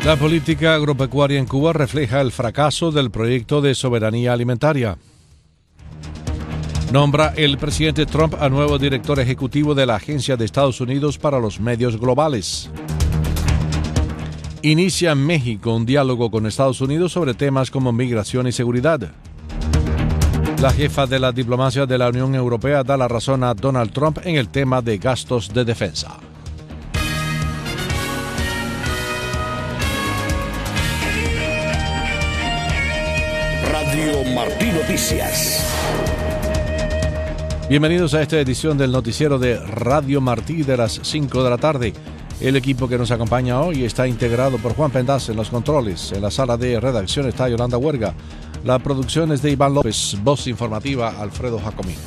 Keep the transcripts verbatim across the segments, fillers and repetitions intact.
La política agropecuaria en Cuba refleja el fracaso del proyecto de soberanía alimentaria. Nombra el presidente Trump a nuevo director ejecutivo de la Agencia de Estados Unidos para los Medios Globales. Inicia en México un diálogo con Estados Unidos sobre temas como migración y seguridad. La jefa de la diplomacia de la Unión Europea da la razón a Donald Trump en el tema de gastos de defensa. Radio Martí Noticias. Bienvenidos a esta edición del noticiero de Radio Martí de las cinco de la tarde. El equipo que nos acompaña hoy está integrado por Juan Pendaz en los controles. En la sala de redacción está Yolanda Huerga. La producción es de Iván López. Voz informativa, Alfredo Jacomín.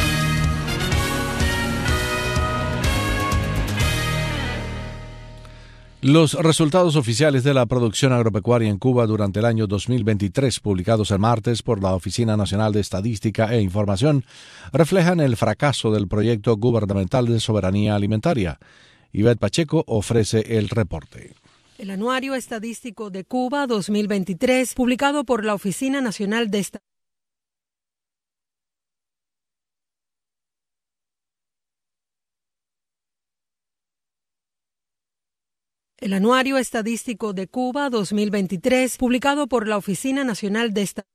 Los resultados oficiales de la producción agropecuaria en Cuba durante el año dos mil veintitrés, publicados el martes por la Oficina Nacional de Estadística e Información, reflejan el fracaso del proyecto gubernamental de soberanía alimentaria. Ivette Pacheco ofrece el reporte. El Anuario Estadístico de Cuba dos mil veintitrés, publicado por la Oficina Nacional de Estadística, El Anuario Estadístico de Cuba dos mil veintitrés, publicado por la Oficina Nacional de Estadística.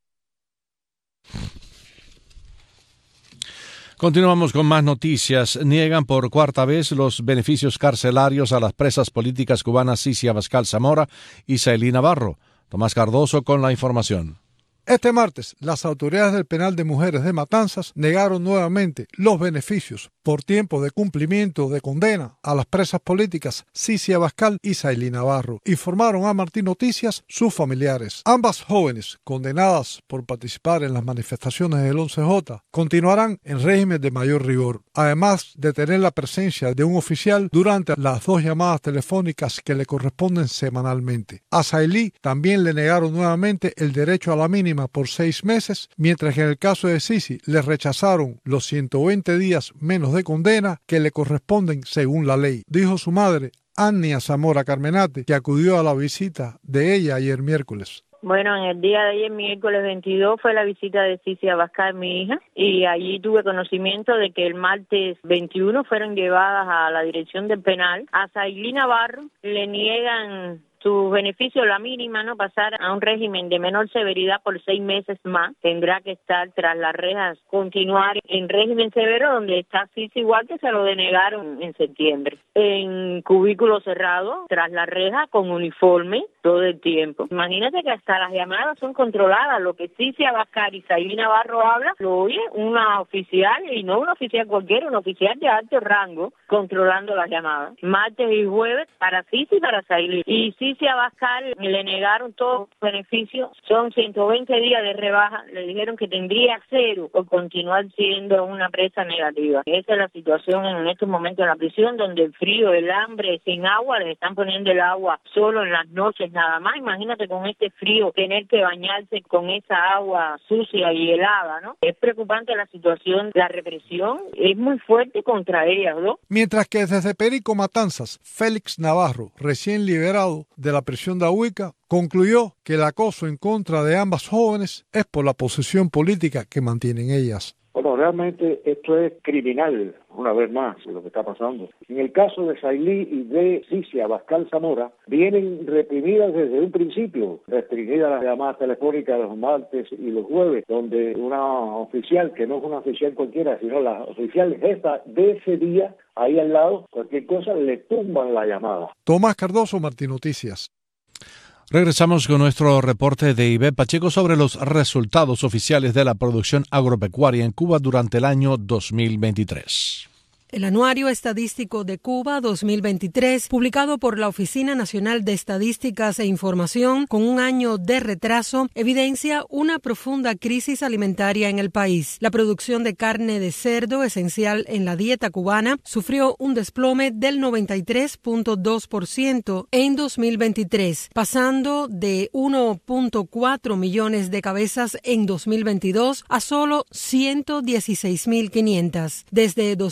Continuamos con más noticias. Niegan por cuarta vez los beneficios carcelarios a las presas políticas cubanas Cici Abascal Zamora y Sailí Navarro. Tomás Cardoso con la información. Este martes, las autoridades del penal de mujeres de Matanzas negaron nuevamente los beneficios por tiempo de cumplimiento de condena a las presas políticas Cici Abascal y Sailí Navarro, informaron a Martí Noticias sus familiares. Ambas jóvenes, condenadas por participar en las manifestaciones del once J, continuarán en régimen de mayor rigor, además de tener la presencia de un oficial durante las dos llamadas telefónicas que le corresponden semanalmente. A Sailí también le negaron nuevamente el derecho a la mínima por seis meses, mientras que en el caso de Cici le rechazaron los ciento veinte días menos de condena que le corresponden según la ley, dijo su madre, Annia Zamora Carmenate, que acudió a la visita de ella ayer miércoles. Bueno, en el día de ayer, miércoles veintidós, fue la visita de Cici Abascal, mi hija, y allí tuve conocimiento de que el martes veintiuno fueron llevadas a la dirección del penal. A Sailí Navarro le niegan su beneficio, la mínima, no pasar a un régimen de menor severidad por seis meses más. Tendrá que estar tras las rejas, continuar en régimen severo, donde está Cici, igual que se lo denegaron en septiembre. En cubículo cerrado, tras las rejas, con uniforme todo el tiempo. Imagínate que hasta las llamadas son controladas. Lo que Cici Abascal y Sailí Navarro habla, lo oye una oficial, y no una oficial cualquiera, una oficial de alto rango, controlando las llamadas. Martes y jueves para Cici y para Sailí. Y Cici Abascal le negaron todos los beneficios, son ciento veinte días de rebaja, le dijeron que tendría cero por continuar siendo una presa negativa. Esa es la situación en estos momentos en la prisión, donde el frío, el hambre, sin agua, les están poniendo el agua solo en las noches nada más. Imagínate con este frío tener que bañarse con esa agua sucia y helada, ¿no? Es preocupante la situación, la represión es muy fuerte contra ellas, ¿no? Mientras que desde Perico Matanzas, Félix Navarro, recién liberado de la prisión de Ahuica, concluyó que el acoso en contra de ambas jóvenes es por la posición política que mantienen ellas. Bueno, realmente esto es criminal, una vez más, lo que está pasando. En el caso de Sailí y de Cici Abascal Zamora, vienen reprimidas desde un principio, restringidas las llamadas telefónicas los martes y los jueves, donde una oficial, que no es una oficial cualquiera, sino la oficial jefa de ese día, ahí al lado, cualquier cosa, le tumban la llamada. Tomás Cardoso, Martí Noticias. Regresamos con nuestro reporte de Ivette Pacheco sobre los resultados oficiales de la producción agropecuaria en Cuba durante el año dos mil veintitrés. El Anuario Estadístico de Cuba dos mil veintitrés, publicado por la Oficina Nacional de Estadísticas e Información con un año de retraso, evidencia una profunda crisis alimentaria en el país. La producción de carne de cerdo, esencial en la dieta cubana, sufrió un desplome del noventa y tres punto dos por ciento en dos mil veintitrés, pasando de uno punto cuatro millones de cabezas en dos mil veintidós a solo ciento dieciséis mil quinientas. Desde dos mil diecinueve,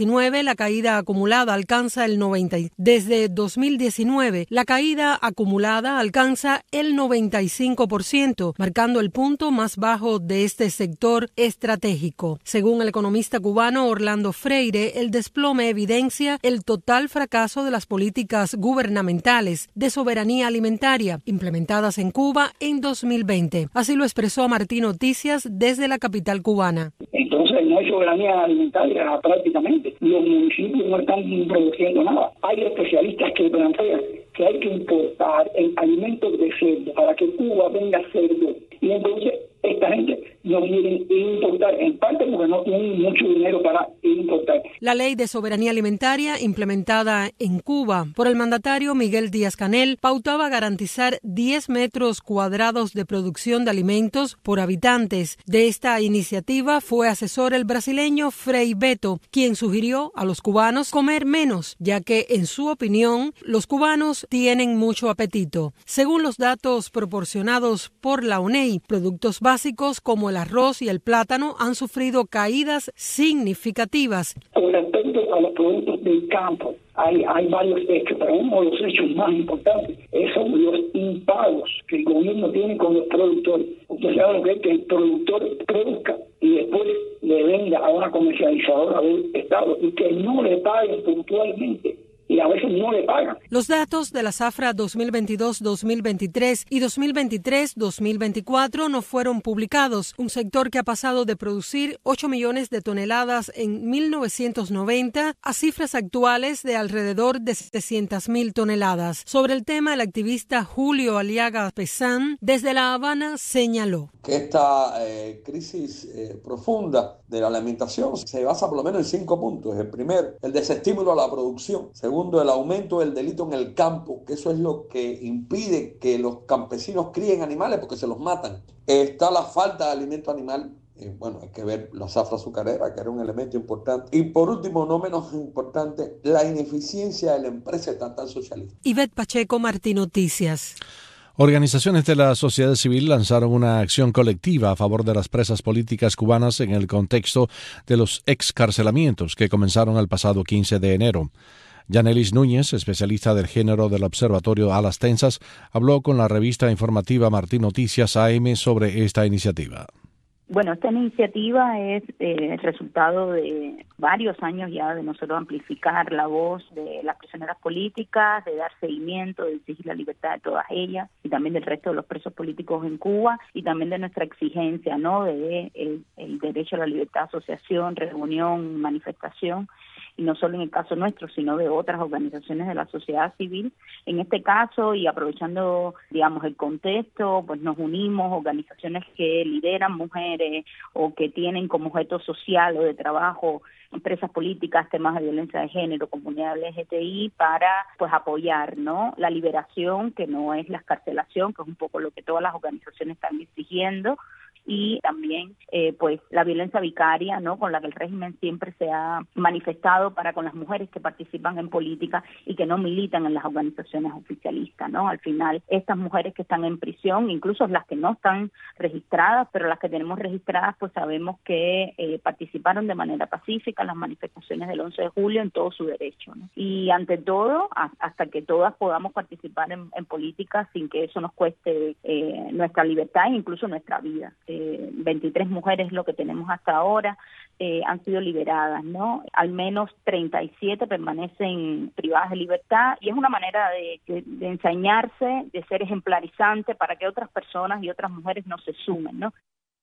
diecinueve, la caída acumulada alcanza el noventa. Desde dos mil diecinueve, la caída acumulada alcanza el noventa y cinco por ciento, marcando el punto más bajo de este sector estratégico. Según el economista cubano Orlando Freire, el desplome evidencia el total fracaso de las políticas gubernamentales de soberanía alimentaria implementadas en Cuba en dos mil veinte. Así lo expresó Martín Noticias desde la capital cubana. Entonces no hay soberanía alimentaria prácticamente. Los municipios no están produciendo nada. Hay especialistas que plantean que hay que importar el alimentos de cerdo para que Cuba venga cerdo. Y entonces esta gente no quiere importar, en parte porque no tienen mucho dinero para importar. La ley de soberanía alimentaria implementada en Cuba por el mandatario Miguel Díaz-Canel pautaba garantizar diez metros cuadrados de producción de alimentos por habitantes. De esta iniciativa fue asesor el brasileño Frei Beto, quien sugirió a los cubanos comer menos, ya que, en su opinión, los cubanos tienen mucho apetito. Según los datos proporcionados por la U N E I, productos básicos como el arroz y el plátano han sufrido caídas significativas. Con respecto a los productos del campo, hay, hay varios hechos, pero uno de los hechos más importantes son los impagos que el gobierno tiene con los productores. Usted sabe lo que es que el productor produzca y después le venda a una comercializadora del Estado y que no le paguen puntualmente. Y a veces no le pagan. Los datos de la zafra dos mil veintidós dos mil veintitrés y dos mil veintitrés dos mil veinticuatro no fueron publicados, un sector que ha pasado de producir ocho millones de toneladas en mil novecientos noventa a cifras actuales de alrededor de setecientas mil toneladas. Sobre el tema, el activista Julio Aliaga Pesán, desde La Habana, señaló que esta eh, crisis eh, profunda de la alimentación se basa por lo menos en cinco puntos. El primero, el desestímulo a la producción. Segundo, el aumento del delito en el campo, que eso es lo que impide que los campesinos críen animales porque se los matan. Está la falta de alimento animal. Eh, bueno, hay que ver la zafra azucarera, que era un elemento importante. Y por último, no menos importante, la ineficiencia de la empresa estatal socialista. Ivette Pacheco, Martín Noticias. Organizaciones de la sociedad civil lanzaron una acción colectiva a favor de las presas políticas cubanas en el contexto de los excarcelamientos que comenzaron el pasado quince de enero. Yanelis Núñez, especialista del género del Observatorio Alas Tensas, habló con la revista informativa Martín Noticias A M sobre esta iniciativa. Bueno, esta iniciativa es eh, el resultado de varios años ya de nosotros amplificar la voz de las prisioneras políticas, de dar seguimiento, de exigir la libertad de todas ellas y también del resto de los presos políticos en Cuba y también de nuestra exigencia, ¿no?, de el, el derecho a la libertad de asociación, reunión, manifestación. Y no solo en el caso nuestro, sino de otras organizaciones de la sociedad civil. En este caso, y aprovechando, digamos, el contexto, pues nos unimos, organizaciones que lideran mujeres o que tienen como objeto social o de trabajo empresas políticas, temas de violencia de género, comunidad L G T I, para pues apoyar, ¿no?, la liberación, que no es la excarcelación, que es un poco lo que todas las organizaciones están exigiendo, y también eh, pues la violencia vicaria, ¿no?, con la que el régimen siempre se ha manifestado para con las mujeres que participan en política y que no militan en las organizaciones oficialistas, ¿no? Al final, estas mujeres que están en prisión, incluso las que no están registradas, pero las que tenemos registradas, pues sabemos que eh, participaron de manera pacífica en las manifestaciones del once de julio en todo su derecho, ¿no? Y ante todo, a, hasta que todas podamos participar en, en política sin que eso nos cueste eh, nuestra libertad e incluso nuestra vida. Eh, veintitrés mujeres lo que tenemos hasta ahora eh, han sido liberadas, ¿no? Al menos treinta y siete permanecen privadas de libertad y es una manera de, de, de ensañarse, de ser ejemplarizante para que otras personas y otras mujeres no se sumen, ¿no?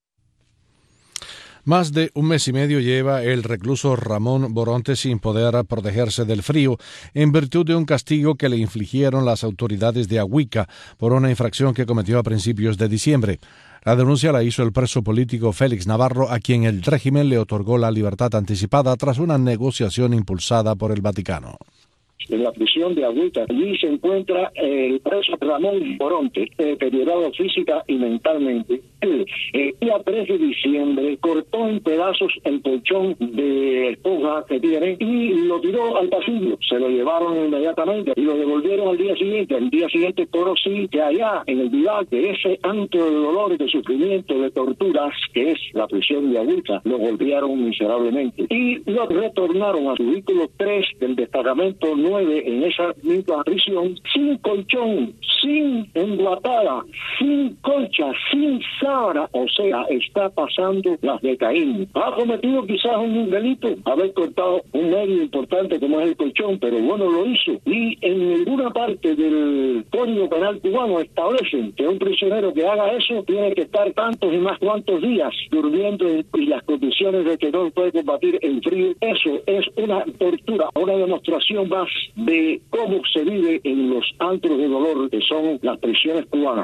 Más de un mes y medio lleva el recluso Ramón Boronte sin poder protegerse del frío en virtud de un castigo que le infligieron las autoridades de Ahuica por una infracción que cometió a principios de diciembre. La denuncia la hizo el preso político Félix Navarro, a quien el régimen le otorgó la libertad anticipada tras una negociación impulsada por el Vaticano. en la prisión de Agüita. Allí se encuentra el preso Ramón Boronte, deteriorado física y mentalmente. Él, el día tres de diciembre, cortó en pedazos el colchón de esponja que tiene y lo tiró al pasillo. Se lo llevaron inmediatamente y lo devolvieron al día siguiente. Al día siguiente, pero sí que allá en el Vivac, de ese antro de dolor, de sufrimiento, de torturas, que es la prisión de Agüita, lo golpearon miserablemente. Y lo retornaron a su vehículo tres del destacamento nueve en esa misma prisión, sin colchón, sin enguatada, sin colcha, sin sábana. O sea, está pasando las de Caín. Ha cometido quizás un delito, haber cortado un medio importante como es el colchón, pero bueno, lo hizo. Y en ninguna parte del Código Penal cubano establecen que un prisionero que haga eso tiene que estar tantos y más cuantos días durmiendo y las condiciones de que no puede combatir el frío. Eso es una tortura, una demostración más de cómo se vive en los antros de dolor que son las prisiones cubanas.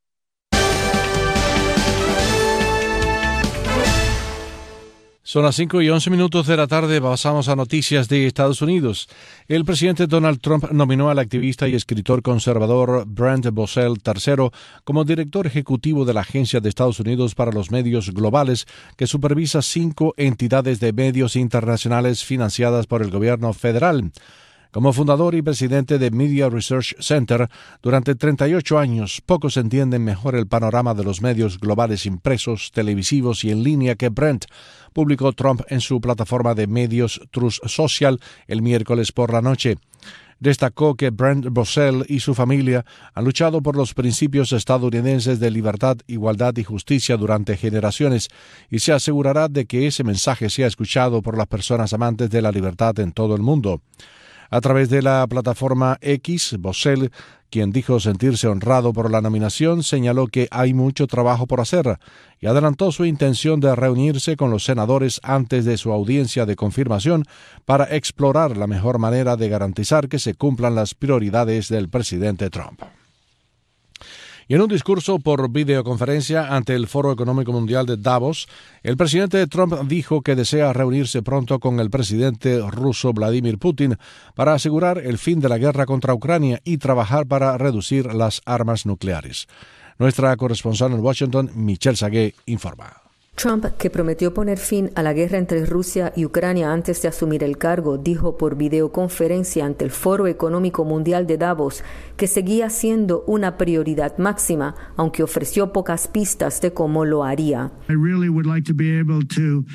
Son las cinco y once minutos de la tarde. Pasamos a noticias de Estados Unidos. El presidente Donald Trump nominó al activista y escritor conservador Brent Bozell tercero como director ejecutivo de la Agencia de Estados Unidos para los Medios Globales, que supervisa cinco entidades de medios internacionales financiadas por el gobierno federal. Como fundador y presidente de Media Research Center, durante treinta y ocho años, pocos entienden mejor el panorama de los medios globales impresos, televisivos y en línea que Brent, publicó Trump en su plataforma de medios Truth Social el miércoles por la noche. Destacó que Brent Bozell y su familia han luchado por los principios estadounidenses de libertad, igualdad y justicia durante generaciones y se asegurará de que ese mensaje sea escuchado por las personas amantes de la libertad en todo el mundo. A través de la plataforma X, Bozell, quien dijo sentirse honrado por la nominación, señaló que hay mucho trabajo por hacer y adelantó su intención de reunirse con los senadores antes de su audiencia de confirmación para explorar la mejor manera de garantizar que se cumplan las prioridades del presidente Trump. Y en un discurso por videoconferencia ante el Foro Económico Mundial de Davos, el presidente Trump dijo que desea reunirse pronto con el presidente ruso Vladimir Putin para asegurar el fin de la guerra contra Ucrania y trabajar para reducir las armas nucleares. Nuestra corresponsal en Washington, Michelle Sagué, informa. Trump, que prometió poner fin a la guerra entre Rusia y Ucrania antes de asumir el cargo, dijo por videoconferencia ante el Foro Económico Mundial de Davos que seguía siendo una prioridad máxima, aunque ofreció pocas pistas de cómo lo haría. I really would like to be able to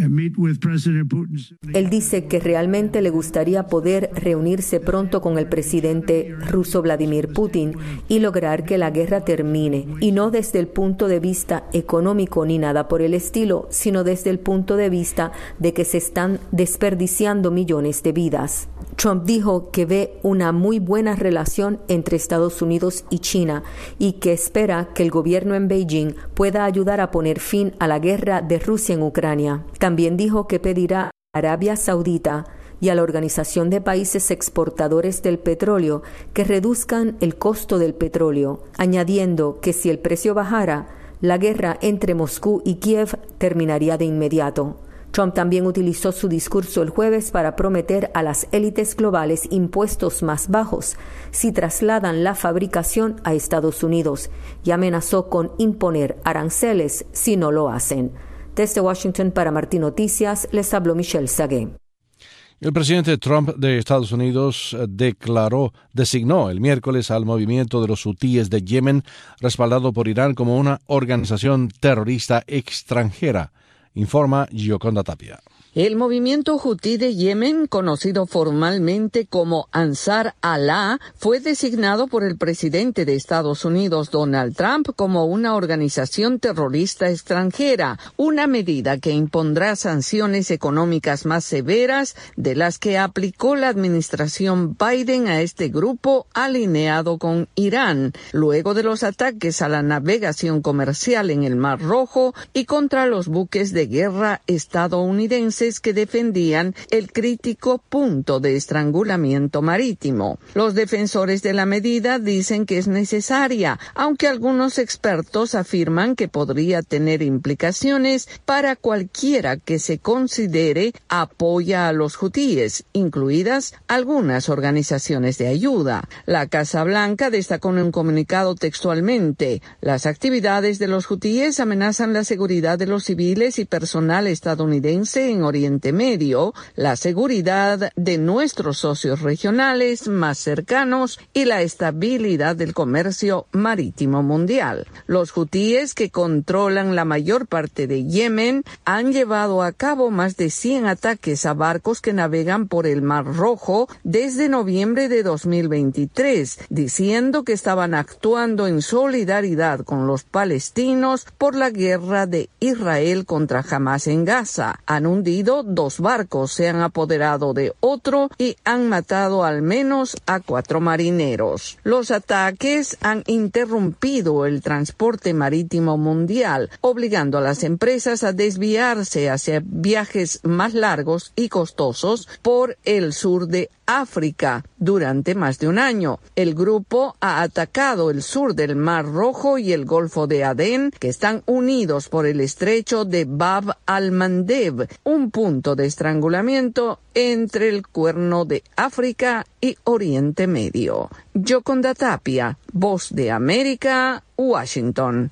Él dice que realmente le gustaría poder reunirse pronto con el presidente ruso Vladimir Putin y lograr que la guerra termine, y no desde el punto de vista económico ni nada por el estilo, sino desde el punto de vista de que se están desperdiciando millones de vidas. Trump dijo que ve una muy buena relación entre Estados Unidos y China y que espera que el gobierno en Beijing pueda ayudar a poner fin a la guerra de Rusia en Ucrania. También dijo que pedirá a Arabia Saudita y a la Organización de Países Exportadores del Petróleo que reduzcan el costo del petróleo, añadiendo que si el precio bajara, la guerra entre Moscú y Kiev terminaría de inmediato. Trump también utilizó su discurso el jueves para prometer a las élites globales impuestos más bajos si trasladan la fabricación a Estados Unidos y amenazó con imponer aranceles si no lo hacen. Desde Washington para Martín Noticias, les habló Michelle Sagué. El presidente Trump de Estados Unidos declaró, designó el miércoles al movimiento de los hutíes de Yemen, respaldado por Irán, como una organización terrorista extranjera, informa Gioconda Tapia. El movimiento hutí de Yemen, conocido formalmente como Ansar Allah, fue designado por el presidente de Estados Unidos, Donald Trump, como una organización terrorista extranjera, una medida que impondrá sanciones económicas más severas de las que aplicó la administración Biden a este grupo alineado con Irán, luego de los ataques a la navegación comercial en el Mar Rojo y contra los buques de guerra estadounidenses voces que defendían el crítico punto de estrangulamiento marítimo. Los defensores de la medida dicen que es necesaria, aunque algunos expertos afirman que podría tener implicaciones para cualquiera que se considere apoya a los hutíes, incluidas algunas organizaciones de ayuda. La Casa Blanca destacó en un comunicado textualmente: las actividades de los hutíes amenazan la seguridad de los civiles y personal estadounidense en Oriente Medio, la seguridad de nuestros socios regionales más cercanos y la estabilidad del comercio marítimo mundial. Los hutíes, que controlan la mayor parte de Yemen, han llevado a cabo más de cien ataques a barcos que navegan por el Mar Rojo desde noviembre de dos mil veintitrés, diciendo que estaban actuando en solidaridad con los palestinos por la guerra de Israel contra Hamás en Gaza. Han hundido dos barcos, se han apoderado de otro y han matado al menos a cuatro marineros. Los ataques han interrumpido el transporte marítimo mundial, obligando a las empresas a desviarse hacia viajes más largos y costosos por el sur de África durante más de un año. El grupo ha atacado el sur del Mar Rojo y el Golfo de Adén, que están unidos por el estrecho de Bab al-Mandeb, un punto de estrangulamiento entre el Cuerno de África y Oriente Medio. Yoconda Tapia, Voz de América, Washington.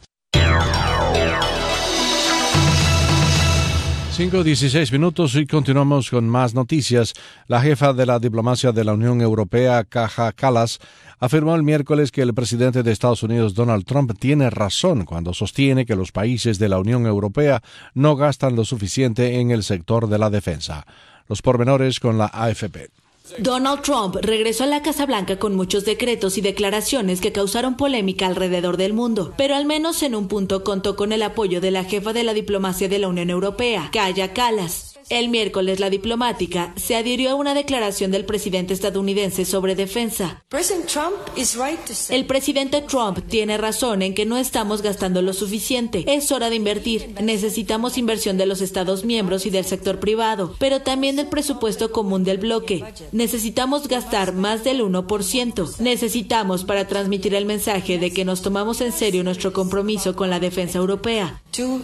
cinco dieciséis minutos y continuamos con más noticias. La jefa de la diplomacia de la Unión Europea, Kaja Kallas, afirmó el miércoles que el presidente de Estados Unidos, Donald Trump, tiene razón cuando sostiene que los países de la Unión Europea no gastan lo suficiente en el sector de la defensa. Los pormenores con la A F P. Donald Trump regresó a la Casa Blanca con muchos decretos y declaraciones que causaron polémica alrededor del mundo, pero al menos en un punto contó con el apoyo de la jefa de la diplomacia de la Unión Europea, Kaja Kallas. El miércoles, la diplomática se adhirió a una declaración del presidente estadounidense sobre defensa. El presidente Trump tiene razón en que no estamos gastando lo suficiente. Es hora de invertir. Necesitamos inversión de los Estados miembros y del sector privado, pero también del presupuesto común del bloque. Necesitamos gastar más del uno por ciento. Necesitamos para transmitir el mensaje de que nos tomamos en serio nuestro compromiso con la defensa europea.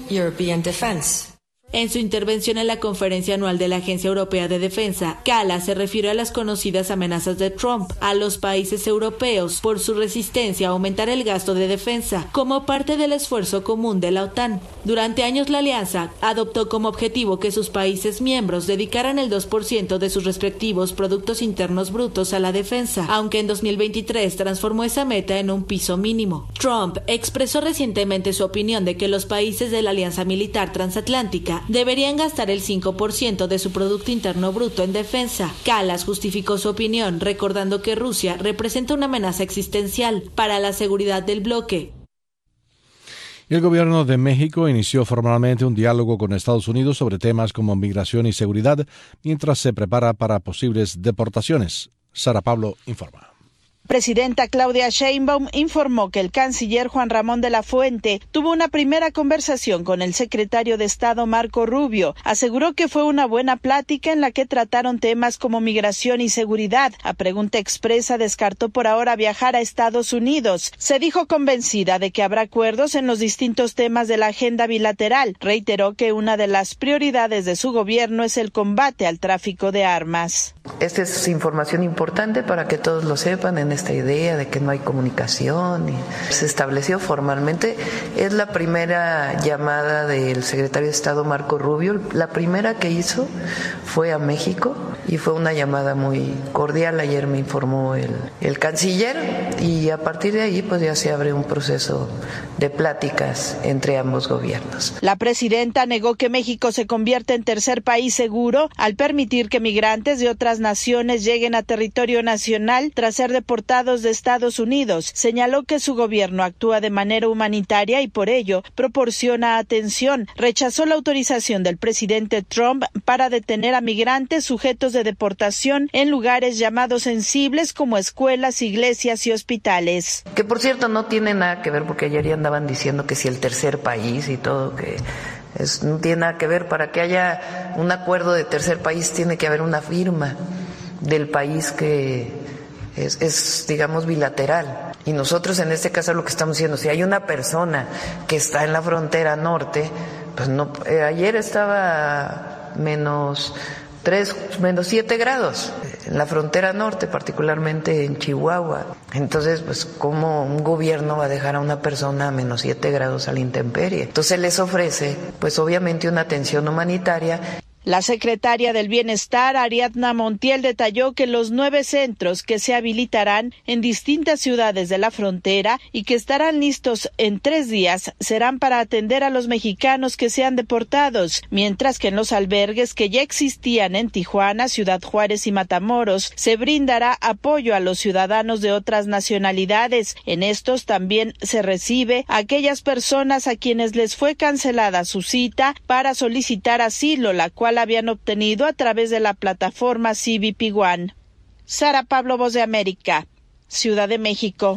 En su intervención en la conferencia anual de la Agencia Europea de Defensa, Kallas se refirió a las conocidas amenazas de Trump a los países europeos por su resistencia a aumentar el gasto de defensa como parte del esfuerzo común de la OTAN. Durante años, la alianza adoptó como objetivo que sus países miembros dedicaran el dos por ciento de sus respectivos productos internos brutos a la defensa, aunque en dos mil veintitrés transformó esa meta en un piso mínimo. Trump expresó recientemente su opinión de que los países de la Alianza Militar Transatlántica deberían gastar el cinco por ciento de su Producto Interno Bruto en defensa. Kallas justificó su opinión recordando que Rusia representa una amenaza existencial para la seguridad del bloque. El gobierno de México inició formalmente un diálogo con Estados Unidos sobre temas como migración y seguridad, mientras se prepara para posibles deportaciones. Sara Pablo informa. Presidenta Claudia Sheinbaum informó que el canciller Juan Ramón de la Fuente tuvo una primera conversación con el secretario de Estado Marco Rubio. Aseguró que fue una buena plática en la que trataron temas como migración y seguridad. A pregunta expresa, descartó por ahora viajar a Estados Unidos. Se dijo convencida de que habrá acuerdos en los distintos temas de la agenda bilateral. Reiteró que una de las prioridades de su gobierno es el combate al tráfico de armas. Esta es información importante para que todos lo sepan en esta idea de que no hay comunicación. Y se estableció formalmente. Es la primera llamada del secretario de Estado Marco Rubio. La primera que hizo fue a México y fue una llamada muy cordial. Ayer me informó el, el canciller y a partir de ahí pues ya se abre un proceso de pláticas entre ambos gobiernos. La presidenta negó que México se convierta en tercer país seguro al permitir que migrantes de otras naciones lleguen a territorio nacional tras ser deportados de Estados Unidos. Señaló que su gobierno actúa de manera humanitaria y por ello proporciona atención. Rechazó la autorización del presidente Trump para detener a migrantes sujetos de deportación en lugares llamados sensibles como escuelas, iglesias y hospitales. Que por cierto no tiene nada que ver porque ayer ya andaban diciendo que si el tercer país y todo, que Es, no tiene nada que ver. Para que haya un acuerdo de tercer país tiene que haber una firma del país que es, es digamos, bilateral. Y nosotros en este caso lo que estamos diciendo, si hay una persona que está en la frontera norte, pues no, eh, ayer estaba menos tres, menos siete grados en la frontera norte, particularmente en Chihuahua. Entonces, pues, ¿cómo un gobierno va a dejar a una persona a menos siete grados a la intemperie? Entonces les ofrece, pues, obviamente una atención humanitaria. La secretaria del Bienestar, Ariadna Montiel, detalló que los nueve centros que se habilitarán en distintas ciudades de la frontera y que estarán listos en tres días serán para atender a los mexicanos que sean deportados, mientras que en los albergues que ya existían en Tijuana, Ciudad Juárez y Matamoros se brindará apoyo a los ciudadanos de otras nacionalidades. En estos también se recibe a aquellas personas a quienes les fue cancelada su cita para solicitar asilo, la cual habían obtenido a través de la plataforma C B P One. Sara Pablo, Voz de América, Ciudad de México.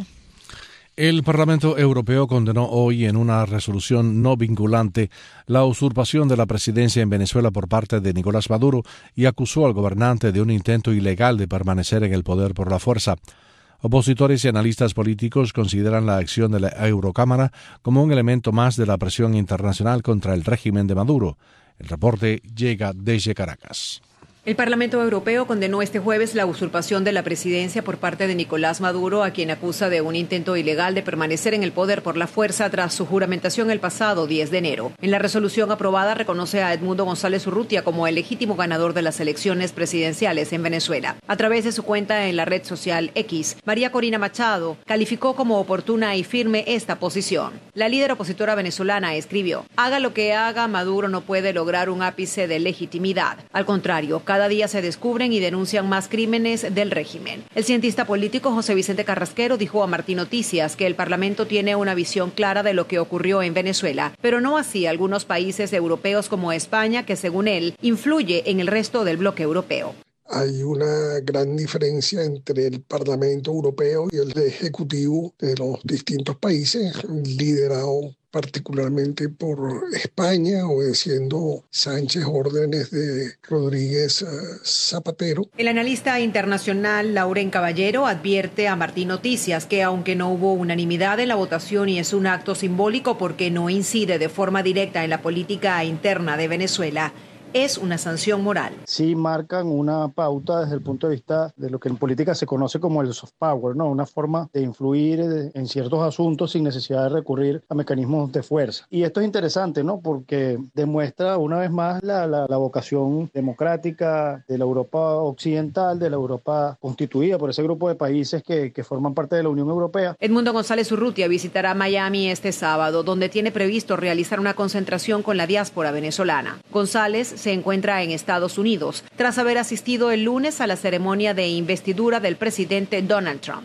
El Parlamento Europeo condenó hoy en una resolución no vinculante la usurpación de la presidencia en Venezuela por parte de Nicolás Maduro y acusó al gobernante de un intento ilegal de permanecer en el poder por la fuerza. Opositores y analistas políticos consideran la acción de la Eurocámara como un elemento más de la presión internacional contra el régimen de Maduro. El reporte llega desde Caracas. El Parlamento Europeo condenó este jueves la usurpación de la presidencia por parte de Nicolás Maduro, a quien acusa de un intento ilegal de permanecer en el poder por la fuerza tras su juramentación el pasado diez de enero. En la resolución aprobada reconoce a Edmundo González Urrutia como el legítimo ganador de las elecciones presidenciales en Venezuela. A través de su cuenta en la red social X, María Corina Machado calificó como oportuna y firme esta posición. La líder opositora venezolana escribió: haga lo que haga, Maduro no puede lograr un ápice de legitimidad. Al contrario, cada Cada día se descubren y denuncian más crímenes del régimen. El cientista político José Vicente Carrasquero dijo a Martín Noticias que el Parlamento tiene una visión clara de lo que ocurrió en Venezuela, pero no así algunos países europeos como España, que según él influye en el resto del bloque europeo. Hay una gran diferencia entre el Parlamento Europeo y el Ejecutivo de los distintos países, liderado particularmente por España, obedeciendo Sánchez órdenes de Rodríguez Zapatero. El analista internacional Lauren Caballero advierte a Martín Noticias que aunque no hubo unanimidad en la votación y es un acto simbólico porque no incide de forma directa en la política interna de Venezuela, es una sanción moral. Sí marcan una pauta desde el punto de vista de lo que en política se conoce como el soft power, ¿no? Una forma de influir en ciertos asuntos sin necesidad de recurrir a mecanismos de fuerza. Y esto es interesante, ¿no? Porque demuestra una vez más la, la, la vocación democrática de la Europa occidental, de la Europa constituida por ese grupo de países que, que forman parte de la Unión Europea. Edmundo González Urrutia visitará Miami este sábado, donde tiene previsto realizar una concentración con la diáspora venezolana. González se encuentra en Estados Unidos, tras haber asistido el lunes a la ceremonia de investidura del presidente Donald Trump.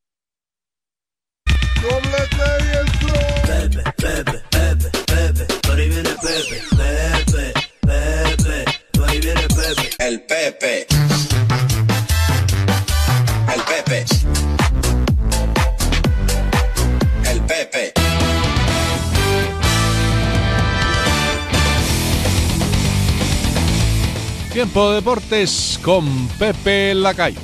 Pepe, Pepe, Pepe, Pepe, por ahí viene Pepe, Pepe, Pepe, por ahí viene Pepe. El Pepe, el Pepe, el Pepe. Tiempo de deportes con Pepe Lacayo.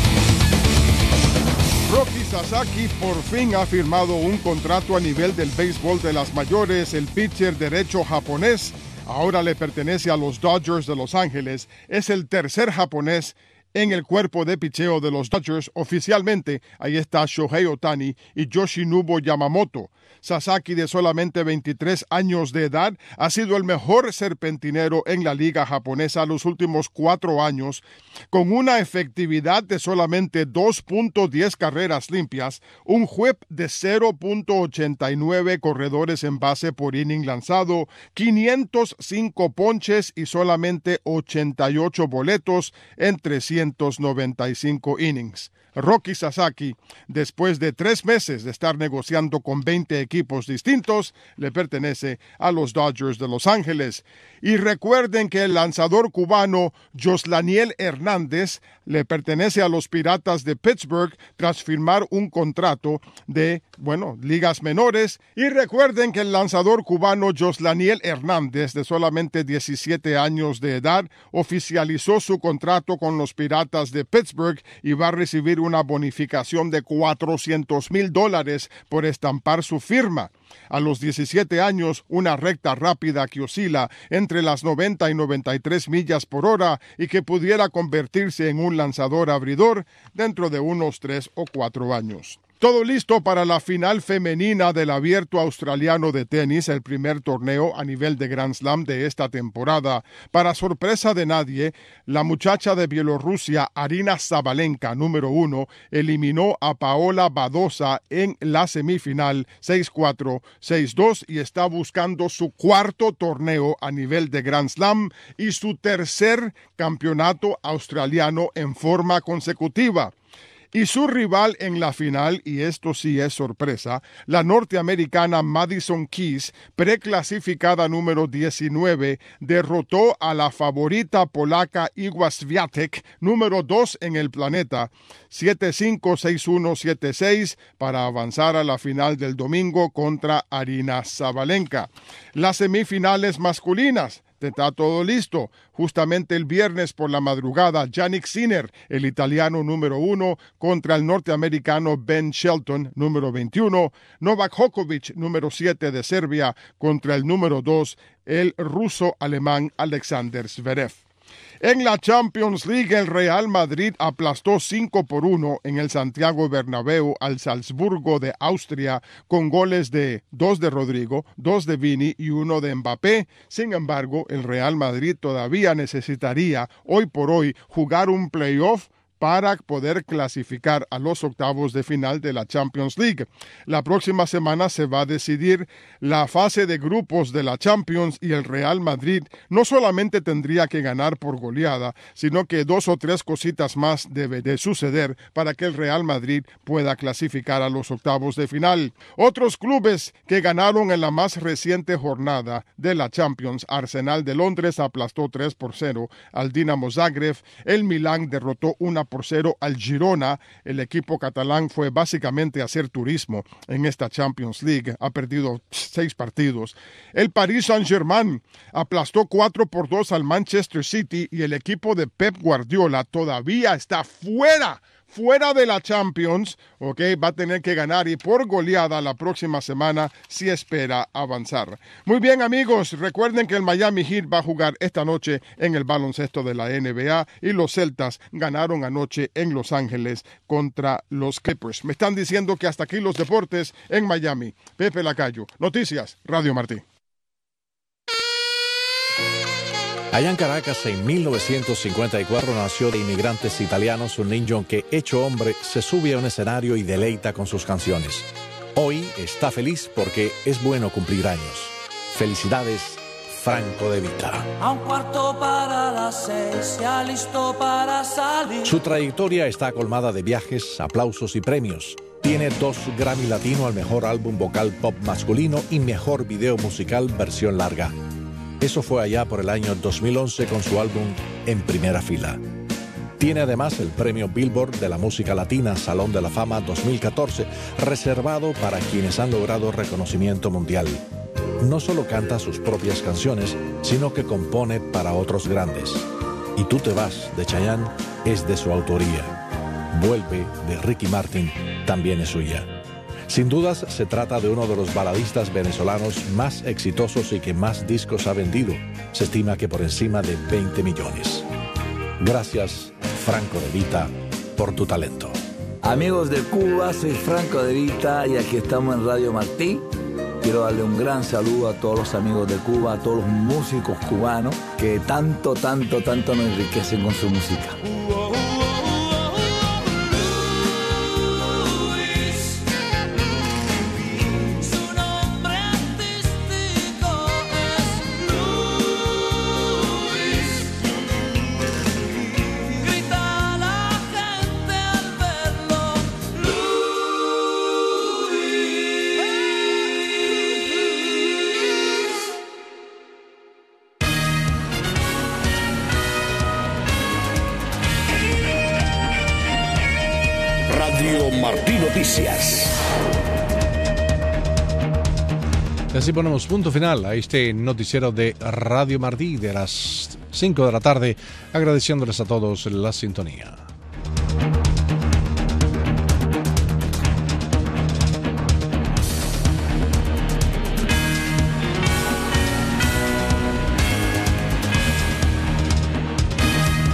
Roki Sasaki por fin ha firmado un contrato a nivel del béisbol de las mayores. El pitcher derecho japonés ahora le pertenece a los Dodgers de Los Ángeles. Es el tercer japonés en el cuerpo de picheo de los Dodgers. Oficialmente, ahí está Shohei Ohtani y Yoshinobu Yamamoto. Sasaki, de solamente veintitrés años de edad, ha sido el mejor serpentinero en la liga japonesa los últimos cuatro años, con una efectividad de solamente dos punto diez carreras limpias, un whip de cero punto ochenta y nueve corredores en base por inning lanzado, quinientos cinco ponches y solamente ochenta y ocho boletos en trescientos noventa y cinco innings. Roki Sasaki, después de tres meses de estar negociando con veinte equipos distintos, le pertenece a los Dodgers de Los Ángeles. Y recuerden que el lanzador cubano Joslaniel Hernández le pertenece a los Piratas de Pittsburgh tras firmar un contrato de, bueno, ligas menores. Y recuerden que el lanzador cubano Joslaniel Hernández, de solamente diecisiete años de edad, oficializó su contrato con los Piratas de Pittsburgh y va a recibir una bonificación de cuatrocientos mil dólares por estampar su firma. A los diecisiete años, una recta rápida que oscila entre las noventa y noventa y tres millas por hora y que pudiera convertirse en un lanzador abridor dentro de unos tres o cuatro años. Todo listo para la final femenina del Abierto Australiano de Tenis, el primer torneo a nivel de Grand Slam de esta temporada. Para sorpresa de nadie, la muchacha de Bielorrusia, Aryna Sabalenka, número uno, eliminó a Paola Badosa en la semifinal seis cuatro, seis dos y está buscando su cuarto torneo a nivel de Grand Slam y su tercer campeonato australiano en forma consecutiva. Y su rival en la final, y esto sí es sorpresa, la norteamericana Madison Keys, preclasificada número diecinueve, derrotó a la favorita polaca Iga Swiatek, número dos en el planeta, siete cinco, seis uno, siete seis, para avanzar a la final del domingo contra Aryna Sabalenka. Las semifinales masculinas. Está todo listo. Justamente el viernes por la madrugada, Jannik Sinner, el italiano número uno, contra el norteamericano Ben Shelton, número veintiuno. Novak Djokovic, número siete de Serbia, contra el número dos, el ruso-alemán Alexander Zverev. En la Champions League, el Real Madrid aplastó cinco por uno en el Santiago Bernabéu al Salzburgo de Austria con goles de dos de Rodrigo, dos de Vini y uno de Mbappé. Sin embargo, el Real Madrid todavía necesitaría hoy por hoy jugar un playoff para poder clasificar a los octavos de final de la Champions League. La próxima semana se va a decidir la fase de grupos de la Champions y el Real Madrid no solamente tendría que ganar por goleada, sino que dos o tres cositas más debe de suceder para que el Real Madrid pueda clasificar a los octavos de final. Otros clubes que ganaron en la más reciente jornada de la Champions: Arsenal de Londres aplastó tres por cero al Dinamo Zagreb, el Milán derrotó una por cero al Girona. El equipo catalán fue básicamente a hacer turismo en esta Champions League, ha perdido seis partidos. El Paris Saint-Germain aplastó cuatro por dos al Manchester City y el equipo de Pep Guardiola todavía está fuera Fuera de la Champions, ok, va a tener que ganar y por goleada la próxima semana si espera avanzar. Muy bien, amigos, recuerden que el Miami Heat va a jugar esta noche en el baloncesto de la N B A y los Celtas ganaron anoche en Los Ángeles contra los Clippers. Me están diciendo que hasta aquí los deportes en Miami. Pepe Lacayo, Noticias, Radio Martí. Allá en Caracas, en mil novecientos cincuenta y cuatro, nació de inmigrantes italianos un niño que, hecho hombre, se sube a un escenario y deleita con sus canciones. Hoy está feliz porque es bueno cumplir años. Felicidades, Franco De Vita. A un cuarto para las seis, ya listo para salir. Su trayectoria está colmada de viajes, aplausos y premios. Tiene dos Grammy Latino al mejor álbum vocal pop masculino y mejor video musical versión larga. Eso fue allá por el año dos mil once con su álbum En Primera Fila. Tiene además el premio Billboard de la música latina Salón de la Fama dos mil catorce, reservado para quienes han logrado reconocimiento mundial. No solo canta sus propias canciones, sino que compone para otros grandes. Y Tú te vas, de Chayanne, es de su autoría. Vuelve, de Ricky Martin, también es suya. Sin dudas, se trata de uno de los baladistas venezolanos más exitosos y que más discos ha vendido. Se estima que por encima de veinte millones. Gracias, Franco De Vita, por tu talento. Amigos de Cuba, soy Franco De Vita y aquí estamos en Radio Martí. Quiero darle un gran saludo a todos los amigos de Cuba, a todos los músicos cubanos que tanto, tanto, tanto nos enriquecen con su música. Radio Martí Noticias. Y así ponemos punto final a este noticiero de Radio Martí de las cinco de la tarde, agradeciéndoles a todos la sintonía.